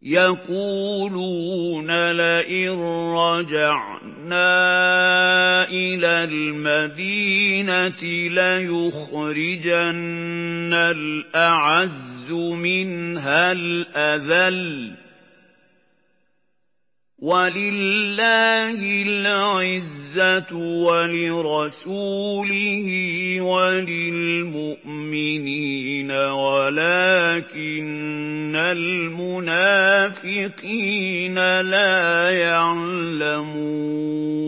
يقولون لئن رجعنا إلى المدينة ليخرجن الأعز منها الأذل ولله العزة ولرسوله وللمؤمنين ولكن المنافقين لا يعلمون